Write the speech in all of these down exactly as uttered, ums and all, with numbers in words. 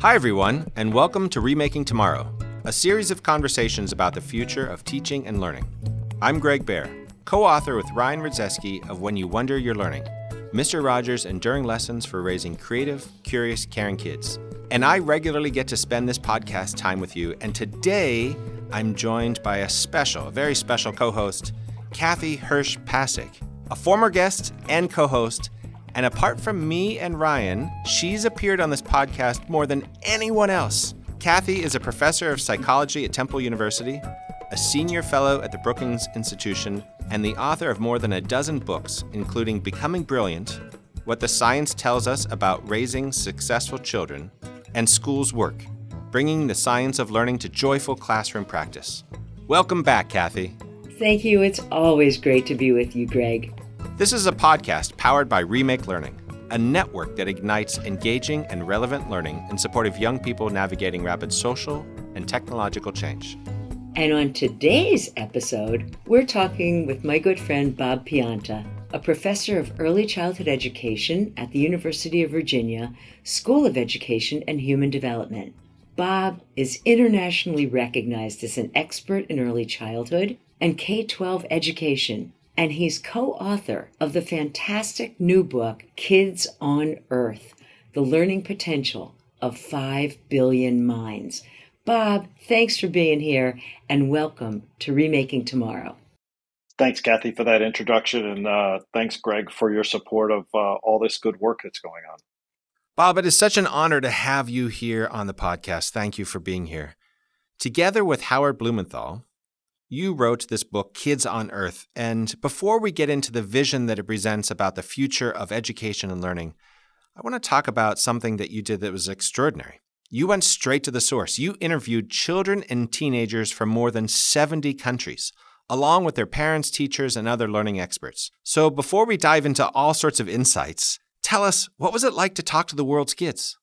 Hi, everyone, and welcome to Remaking Tomorrow, a series of conversations about the future of teaching and learning. I'm Greg Baer, co-author with Ryan Rudzeski of When You Wonder You're Learning, Mister Rogers' Enduring Lessons for Raising Creative, Curious, Caring Kids. And I regularly get to spend this podcast time with you, and today I'm joined by a special, a very special co-host, Kathy Hirsch-Pasek, a former guest and co-host. And apart from me and Ryan, she's appeared on this podcast more than anyone else. Kathy is a professor of psychology at Temple University, a senior fellow at the Brookings Institution, and the author of more than a dozen books, including Becoming Brilliant, What the Science Tells Us About Raising Successful Children, and School's Work, Bringing the Science of Learning to Joyful Classroom Practice. Welcome back, Kathy. Thank you. It's always great to be with you, Greg. This is a podcast powered by Remake Learning, a network that ignites engaging and relevant learning in support of young people navigating rapid social and technological change. And on today's episode, we're talking with my good friend Bob Pianta, a professor of early childhood education at the University of Virginia School of Education and Human Development. Bob is internationally recognized as an expert in early childhood and K twelve education, and he's co-author of the fantastic new book, Kids on Earth, The Learning Potential of Five Billion Minds. Bob, thanks for being here, and welcome to Remaking Tomorrow. Thanks, Kathy, for that introduction, and uh, thanks, Greg, for your support of uh, all this good work that's going on. Bob, it is such an honor to have you here on the podcast. Thank you for being here. Together with Howard Blumenthal, you wrote this book, Kids on Earth, and before we get into the vision that it presents about the future of education and learning, I want to talk about something that you did that was extraordinary. You went straight to the source. You interviewed children and teenagers from more than seventy countries, along with their parents, teachers, and other learning experts. So before we dive into all sorts of insights, tell us, what was it like to talk to the world's kids?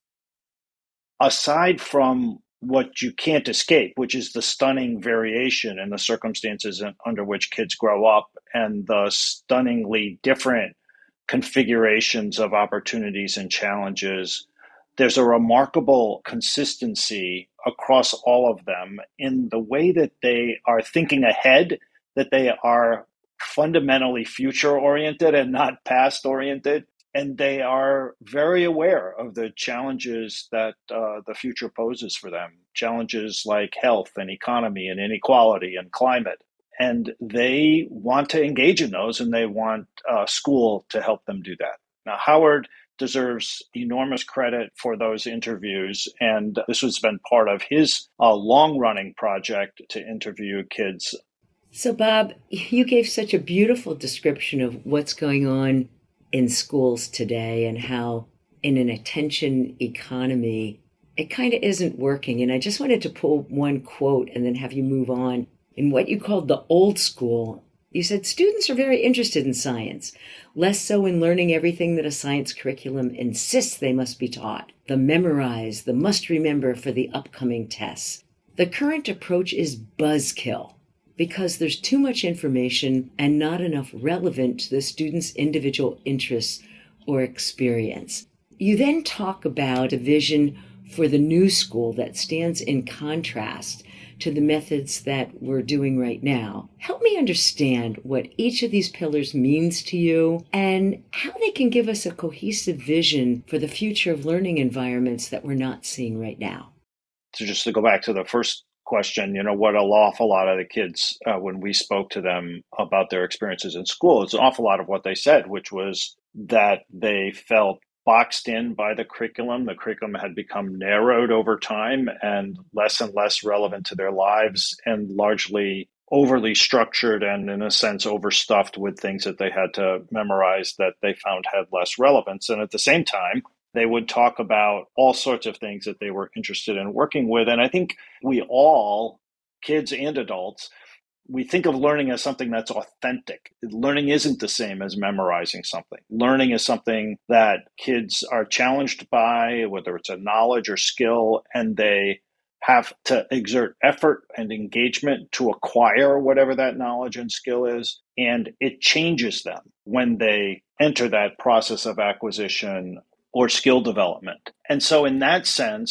Aside from what you can't escape, which is the stunning variation in the circumstances in, under which kids grow up and the stunningly different configurations of opportunities and challenges, there's a remarkable consistency across all of them in the way that they are thinking ahead, that they are fundamentally future-oriented and not past-oriented. And they are very aware of the challenges that uh, the future poses for them, challenges like health and economy and inequality and climate. And they want to engage in those, and they want uh, school to help them do that. Now, Howard deserves enormous credit for those interviews, and this has been part of his uh, long-running project to interview kids. So, Bob, you gave such a beautiful description of what's going on in schools today and how in an attention economy, it kind of isn't working. And I just wanted to pull one quote and then have you move on. In what you called the old school, you said students are very interested in science, less so in learning everything that a science curriculum insists they must be taught, the memorize, the must remember for the upcoming tests. The current approach is buzzkill, because there's too much information and not enough relevant to the student's individual interests or experience. You then talk about a vision for the new school that stands in contrast to the methods that we're doing right now. Help me understand what each of these pillars means to you and how they can give us a cohesive vision for the future of learning environments that we're not seeing right now. So just to go back to the first question, you know, what an awful lot of the kids, uh, when we spoke to them about their experiences in school, it's an awful lot of what they said, which was that they felt boxed in by the curriculum. The curriculum had become narrowed over time and less and less relevant to their lives and largely overly structured and, in a sense, overstuffed with things that they had to memorize that they found had less relevance. And at the same time, they would talk about all sorts of things that they were interested in working with. And I think we all, kids and adults, we think of learning as something that's authentic. Learning isn't the same as memorizing something. Learning is something that kids are challenged by, whether it's a knowledge or skill, and they have to exert effort and engagement to acquire whatever that knowledge and skill is. And it changes them when they enter that process of acquisition or skill development. And so in that sense,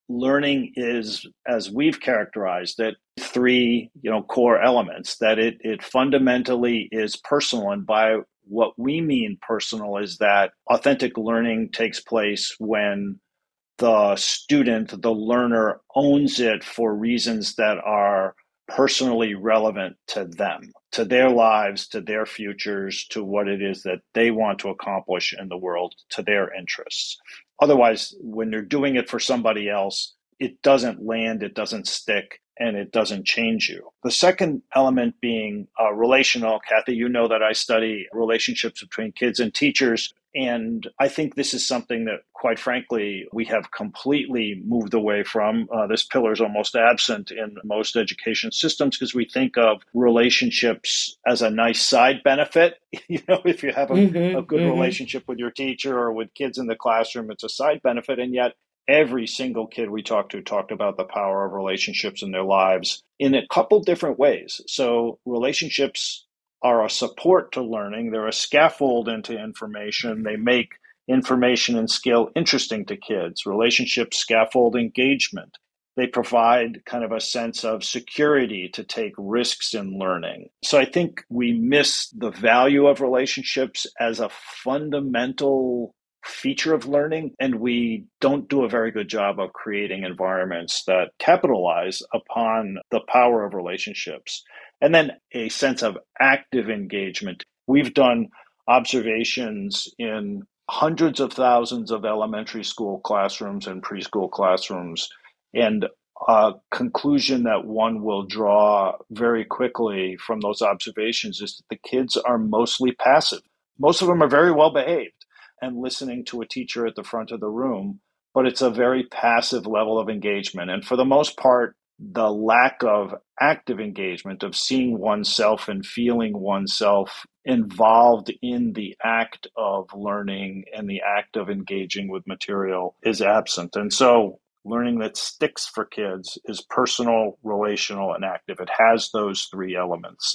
learning is, as we've characterized it, three, you know, core elements, that it, it fundamentally is personal. And by what we mean personal is that authentic learning takes place when the student, the learner, owns it for reasons that are personally relevant to them, to their lives, to their futures, to what it is that they want to accomplish in the world, to their interests. Otherwise, when you're doing it for somebody else, it doesn't land, it doesn't stick, and it doesn't change you. The second element being uh, relational. Kathy, you know that I study relationships between kids and teachers. And I think this is something that, quite frankly, we have completely moved away from. Uh, this pillar is almost absent in most education systems because we think of relationships as a nice side benefit. You know, if you have a, mm-hmm, a good mm-hmm. relationship with your teacher or with kids in the classroom, it's a side benefit. And yet every single kid we talked to talked about the power of relationships in their lives in a couple different ways. So relationships are a support to learning. They're a scaffold into information. They make information and skill interesting to kids. Relationships scaffold engagement. They provide kind of a sense of security to take risks in learning. So I think we miss the value of relationships as a fundamental feature of learning, and we don't do a very good job of creating environments that capitalize upon the power of relationships. And then a sense of active engagement. We've done observations in hundreds of thousands of elementary school classrooms and preschool classrooms, and a conclusion that one will draw very quickly from those observations is that the kids are mostly passive. Most of them are very well behaved and listening to a teacher at the front of the room, but it's a very passive level of engagement. And for the most part, the lack of active engagement, of seeing oneself and feeling oneself involved in the act of learning and the act of engaging with material is absent. And so learning that sticks for kids is personal, relational, and active. It has those three elements.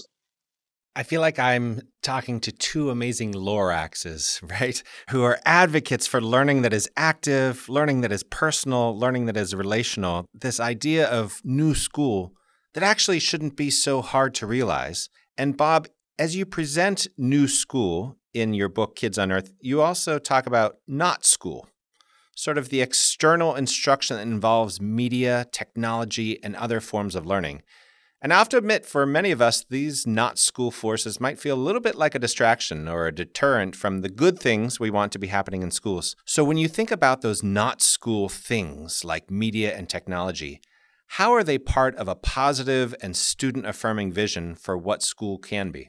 I feel like I'm talking to two amazing Loraxes, right? Who are advocates for learning that is active, learning that is personal, learning that is relational. This idea of new school that actually shouldn't be so hard to realize. And Bob, as you present new school in your book, Kids on Earth, you also talk about not school, sort of the external instruction that involves media, technology, and other forms of learning. And I have to admit, for many of us, these not school forces might feel a little bit like a distraction or a deterrent from the good things we want to be happening in schools. So when you think about those not school things like media and technology, how are they part of a positive and student-affirming vision for what school can be?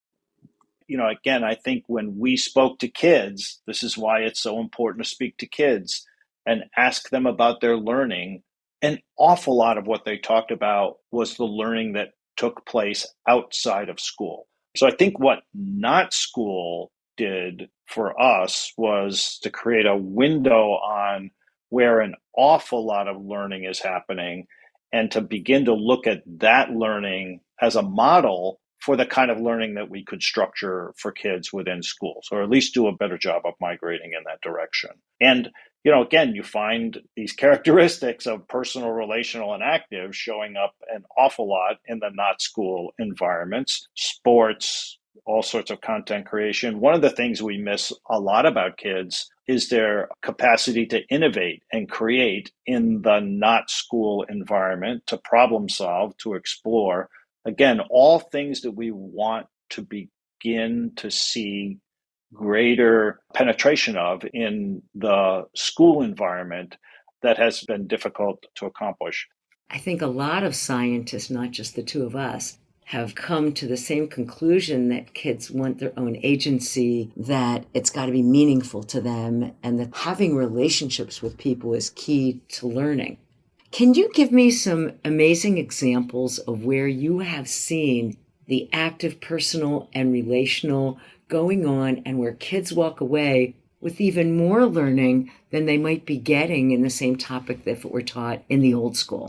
You know, again, I think when we spoke to kids, this is why it's so important to speak to kids and ask them about their learning. An awful lot of what they talked about was the learning that took place outside of school. So I think what not school did for us was to create a window on where an awful lot of learning is happening and to begin to look at that learning as a model for the kind of learning that we could structure for kids within schools, or at least do a better job of migrating in that direction. And you know, again, you find these characteristics of personal, relational, and active showing up an awful lot in the not school environments, sports, all sorts of content creation. One of the things we miss a lot about kids is their capacity to innovate and create in the not school environment, to problem solve, to explore. Again, all things that we want to begin to see greater penetration of in the school environment that has been difficult to accomplish. I think a lot of scientists, not just the two of us, have come to the same conclusion that kids want their own agency, that it's got to be meaningful to them, and that having relationships with people is key to learning. Can you give me some amazing examples of where you have seen the active, personal, and relational going on and where kids walk away with even more learning than they might be getting in the same topic if it were taught in the old school?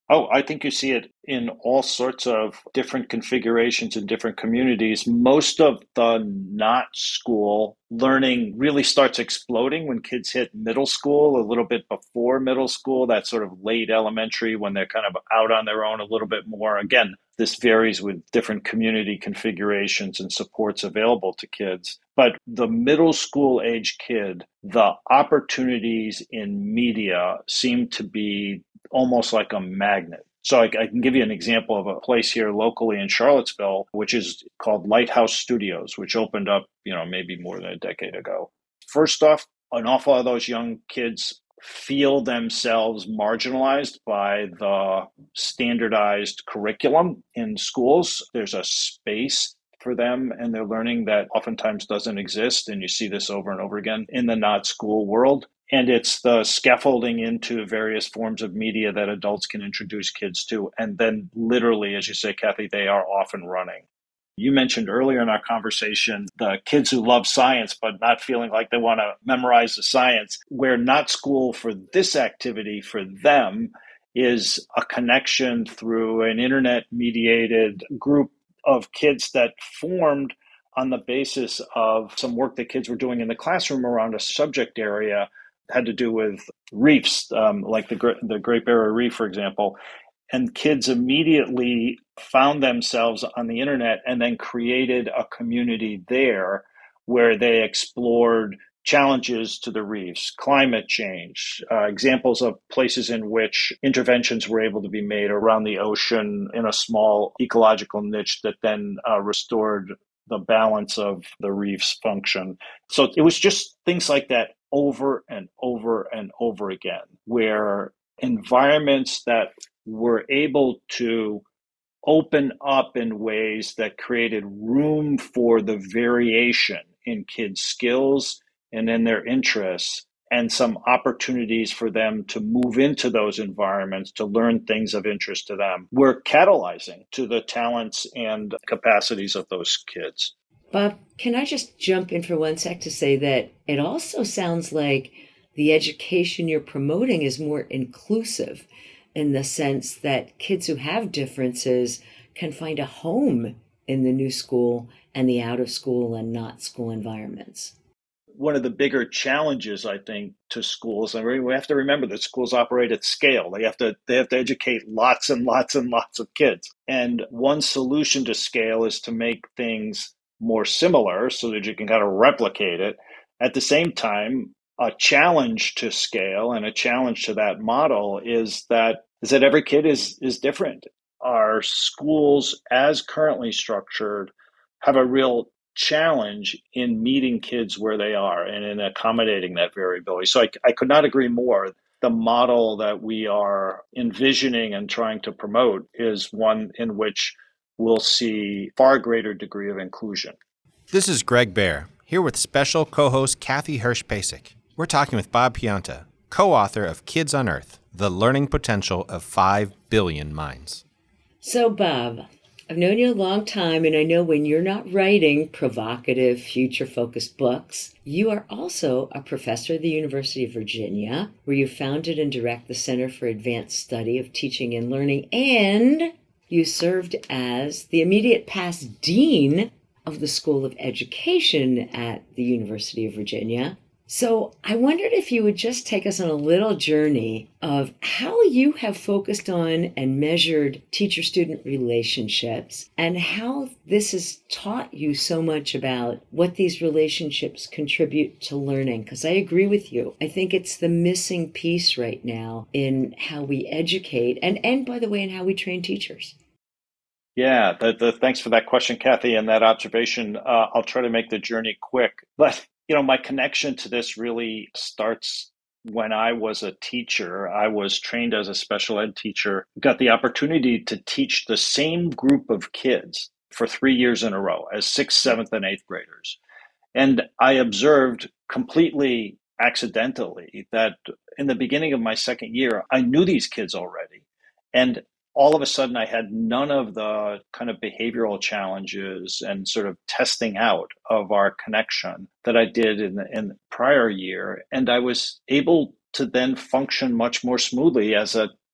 Oh, I think you see it in all sorts of different configurations in different communities. Most of the not school learning really starts exploding when kids hit middle school, a little bit before middle school, that sort of late elementary when they're kind of out on their own a little bit more. Again, this varies with different community configurations and supports available to kids. But the middle school age kid, the opportunities in media seem to be almost like a magnet. So I, I can give you an example of a place here locally in Charlottesville, which is called Lighthouse Studios, which opened up, you know, maybe more than a decade ago. First off, an awful lot of those young kids feel themselves marginalized by the standardized curriculum in schools. There's a space for them and their learning that oftentimes doesn't exist. And you see this over and over again in the not school world. And it's the scaffolding into various forms of media that adults can introduce kids to. And then literally, as you say, Kathy, they are off and running. You mentioned earlier in our conversation the kids who love science but not feeling like they want to memorize the science, where not school for this activity for them is a connection through an internet-mediated group of kids that formed on the basis of some work that kids were doing in the classroom around a subject area had to do with reefs, um, like the, the Great Barrier Reef, for example. And kids immediately found themselves on the internet and then created a community there where they explored challenges to the reefs, climate change, uh, examples of places in which interventions were able to be made around the ocean in a small ecological niche that then uh, restored the balance of the reef's function. So it was just things like that over and over and over again, where environments that were able to open up in ways that created room for the variation in kids' skills and in their interests, and some opportunities for them to move into those environments to learn things of interest to them, were catalyzing to the talents and capacities of those kids. Bob, can I just jump in for one sec to say that it also sounds like the education you're promoting is more inclusive in the sense that kids who have differences can find a home in the new school and the out of school and not school environments. One of the bigger challenges, I think, to schools, and we have to remember that schools operate at scale. They have to they have to educate lots and lots and lots of kids. And one solution to scale is to make things more similar so that you can kind of replicate it. At the same time, a challenge to scale and a challenge to that model is that is that every kid is is different. Our schools, as currently structured, have a real challenge in meeting kids where they are and in accommodating that variability. So I, I could not agree more. The model that we are envisioning and trying to promote is one in which we'll see far greater degree of inclusion. This is Greg Baer, here with special co-host Kathy Hirsch-Pasek. We're talking with Bob Pianta, co-author of Kids on Earth, The Learning Potential of Five Billion Minds. So, Bob, I've known you a long time, and I know when you're not writing provocative, future-focused books, you are also a professor at the University of Virginia, where you founded and direct the Center for Advanced Study of Teaching and Learning, and you served as the immediate past dean of the School of Education at the University of Virginia. So I wondered if you would just take us on a little journey of how you have focused on and measured teacher-student relationships and how this has taught you so much about what these relationships contribute to learning. Because I agree with you. I think it's the missing piece right now in how we educate and, and by the way, in how we train teachers. Yeah, the, the, thanks for that question, Kathy, and that observation. Uh, I'll try to make the journey quick. But you know, my connection to this really starts when I was a teacher. I was trained as a special ed teacher, got the opportunity to teach the same group of kids for three years in a row as sixth, seventh, and eighth graders. And I observed completely accidentally that in the beginning of my second year, I knew these kids already. And all of a sudden, I had none of the kind of behavioral challenges and sort of testing out of our connection that I did in the, in the prior year. And I was able to then function much more smoothly as a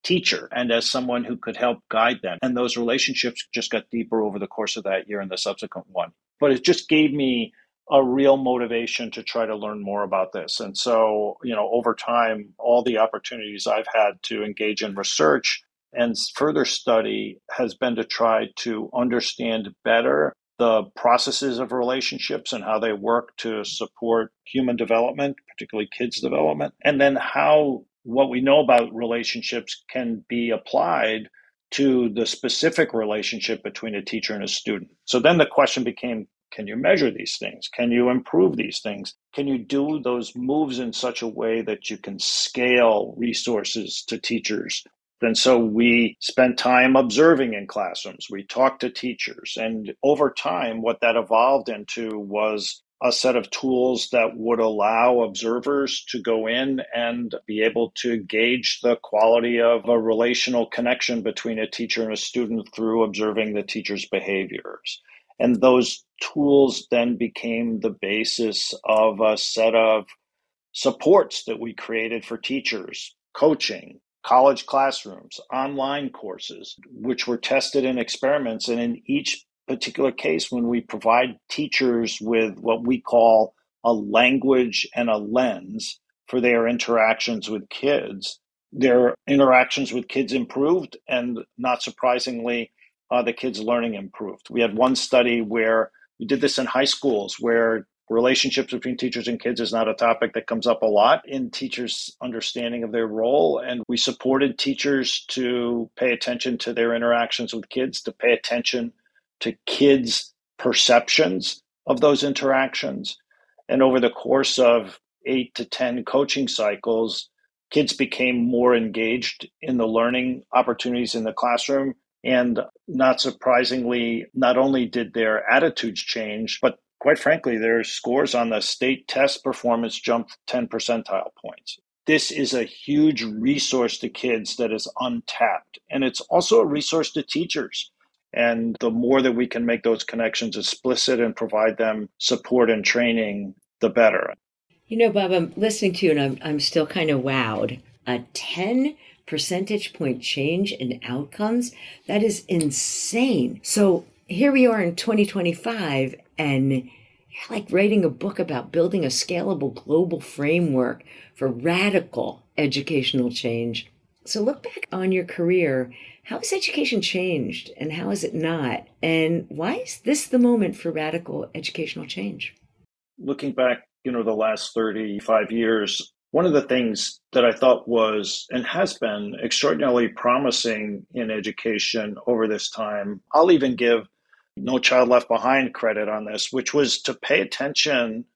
teacher and as someone who could help guide them. And those relationships just got deeper over the course of that year and the subsequent one. But it just gave me a real motivation to try to learn more about this. And so, you know, over time, all the opportunities I've had to engage in research and further study has been to try to understand better the processes of relationships and how they work to support human development, particularly kids' development, and then how what we know about relationships can be applied to the specific relationship between a teacher and a student. So then the question became, can you measure these things? Can you improve these things? Can you do those moves in such a way that you can scale resources to teachers? And so we spent time observing in classrooms. We talked to teachers. And over time, what that evolved into was a set of tools that would allow observers to go in and be able to gauge the quality of a relational connection between a teacher and a student through observing the teacher's behaviors. And those tools then became the basis of a set of supports that we created for teachers, coaching, college classrooms, online courses, which were tested in experiments. And in each particular case, when we provide teachers with what we call a language and a lens for their interactions with kids, their interactions with kids improved, and not surprisingly, uh, the kids' learning improved. We had one study where we did this in high schools where relationships between teachers and kids is not a topic that comes up a lot in teachers' understanding of their role. And we supported teachers to pay attention to their interactions with kids, to pay attention to kids' perceptions of those interactions. And over the course of eight to ten coaching cycles, kids became more engaged in the learning opportunities in the classroom. And not surprisingly, not only did their attitudes change, but quite frankly, their scores on the state test performance jumped ten percentile points. This is a huge resource to kids that is untapped. And it's also a resource to teachers. And the more that we can make those connections explicit and provide them support and training, the better. You know, Bob, I'm listening to you and I'm, I'm still kind of wowed. A ten percentage point change in outcomes? That is insane. So here we are in twenty twenty-five, and you're like writing a book about building a scalable global framework for radical educational change. So look back on your career. How has education changed and how has it not? And why is this the moment for radical educational change? Looking back, you know, the last thirty-five years, one of the things that I thought was and has been extraordinarily promising in education over this time, I'll even give No Child Left Behind credit on this, which was to pay attention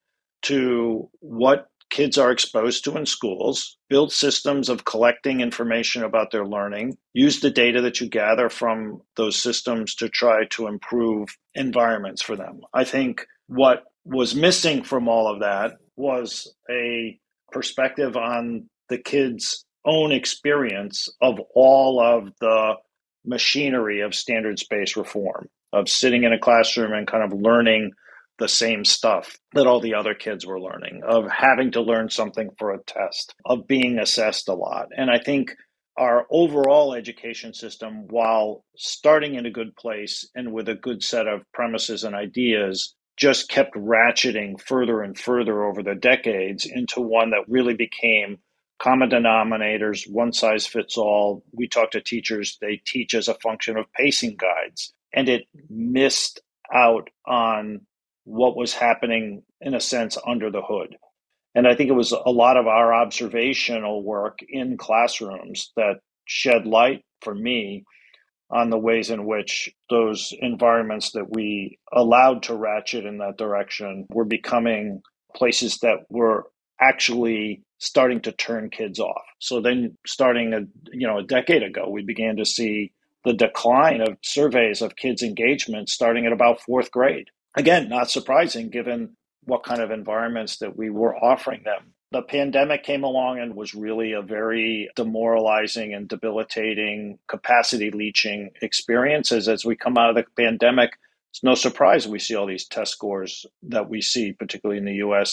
to what kids are exposed to in schools, build systems of collecting information about their learning, use the data that you gather from those systems to try to improve environments for them. I think what was missing from all of that was a perspective on the kids' own experience of all of the machinery of standards-based reform, of sitting in a classroom and kind of learning the same stuff that all the other kids were learning, of having to learn something for a test, of being assessed a lot. And I think our overall education system, while starting in a good place and with a good set of premises and ideas, just kept ratcheting further and further over the decades into one that really became common denominators, one size fits all. We talk to teachers, they teach as a function of pacing guides. And it missed out on what was happening, in a sense, under the hood. And I think it was a lot of our observational work in classrooms that shed light for me on the ways in which those environments that we allowed to ratchet in that direction were becoming places that were actually starting to turn kids off. So then starting a, you know, a decade ago, we began to see the decline of surveys of kids' engagement starting at about fourth grade. Again, not surprising given what kind of environments that we were offering them. The pandemic came along and was really a very demoralizing and debilitating, capacity leaching experiences. As we come out of the pandemic, it's no surprise we see all these test scores that we see, particularly in the U S,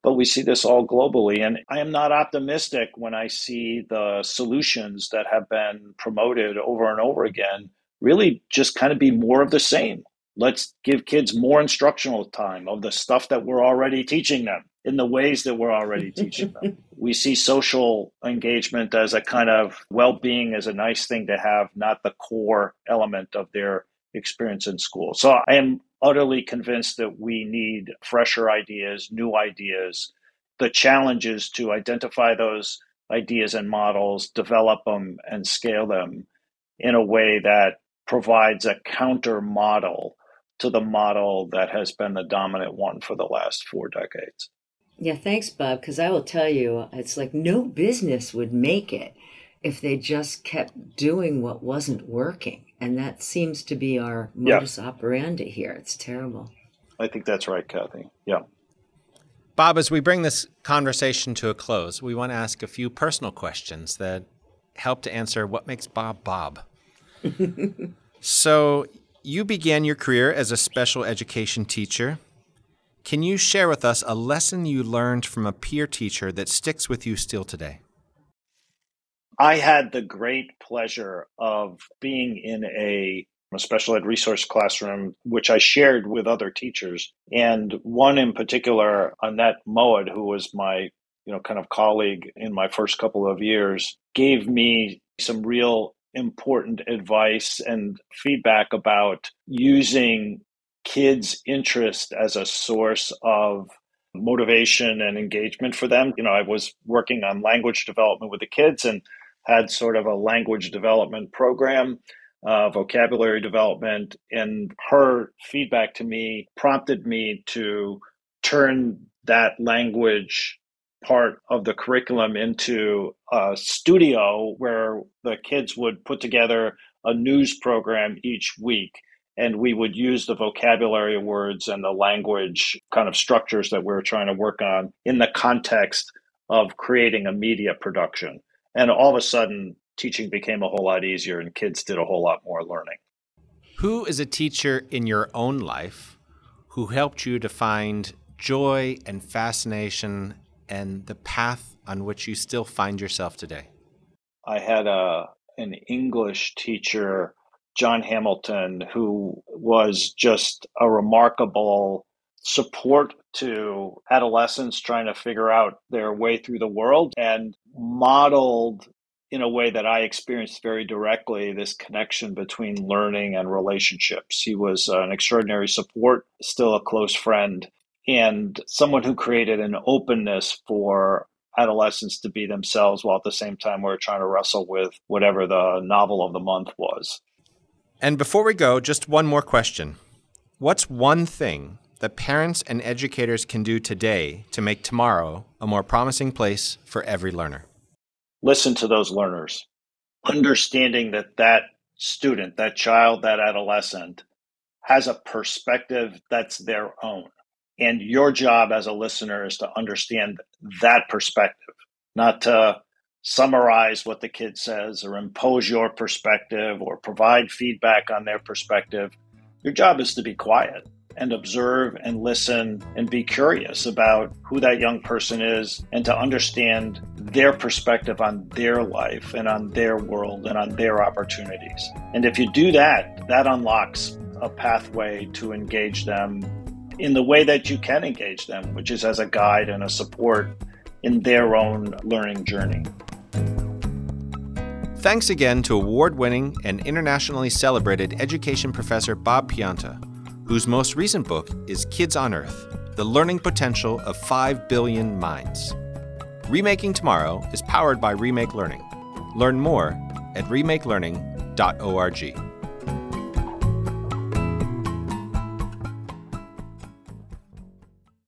but we see this all globally. And I am not optimistic when I see the solutions that have been promoted over and over again really just kind of be more of the same. Let's give kids more instructional time of the stuff that we're already teaching them in the ways that we're already teaching them. We see social engagement as a kind of well-being as a nice thing to have, not the core element of their experience in school. So I am utterly convinced that we need fresher ideas, new ideas. The challenge is to identify those ideas and models, develop them and scale them in a way that provides a counter model to the model that has been the dominant one for the last four decades. Yeah, thanks, Bob, because I will tell you, it's like no business would make it if they just kept doing what wasn't working. And that seems to be our modus yeah. operandi here. It's terrible. I think that's right, Kathy. Yeah. Bob, as we bring this conversation to a close, we want to ask a few personal questions that help to answer what makes Bob Bob. So you began your career as a special education teacher. Can you share with us a lesson you learned from a peer teacher that sticks with you still today? I had the great pleasure of being in a, a special ed resource classroom, which I shared with other teachers. And one in particular, Annette Moed, who was my you know, kind of colleague in my first couple of years, gave me some real important advice and feedback about using kids' interest as a source of motivation and engagement for them. You know, I was working on language development with the kids and had sort of a language development program, uh, vocabulary development, and her feedback to me prompted me to turn that language part of the curriculum into a studio where the kids would put together a news program each week. And we would use the vocabulary words and the language kind of structures that we were trying to work on in the context of creating a media production. And all of a sudden, teaching became a whole lot easier and kids did a whole lot more learning. Who is a teacher in your own life who helped you to find joy and fascination and the path on which you still find yourself today? I had a an English teacher, John Hamilton, who was just a remarkable support to adolescents trying to figure out their way through the world, and modeled in a way that I experienced very directly this connection between learning and relationships. He was an extraordinary support, still a close friend, and someone who created an openness for adolescents to be themselves while at the same time we were trying to wrestle with whatever the novel of the month was. And before we go, just one more question. What's one thing that parents and educators can do today to make tomorrow a more promising place for every learner? Listen to those learners. Understanding that that student, that child, that adolescent has a perspective that's their own. And your job as a listener is to understand that perspective, not to summarize what the kid says or impose your perspective or provide feedback on their perspective. Your job is to be quiet and observe and listen and be curious about who that young person is and to understand their perspective on their life and on their world and on their opportunities. And if you do that, that unlocks a pathway to engage them in the way that you can engage them, which is as a guide and a support in their own learning journey. Thanks again to award-winning and internationally celebrated education professor Bob Pianta, whose most recent book is Kids on Earth, The Learning Potential of five billion Minds. Remaking Tomorrow is powered by Remake Learning. Learn more at remake learning dot org.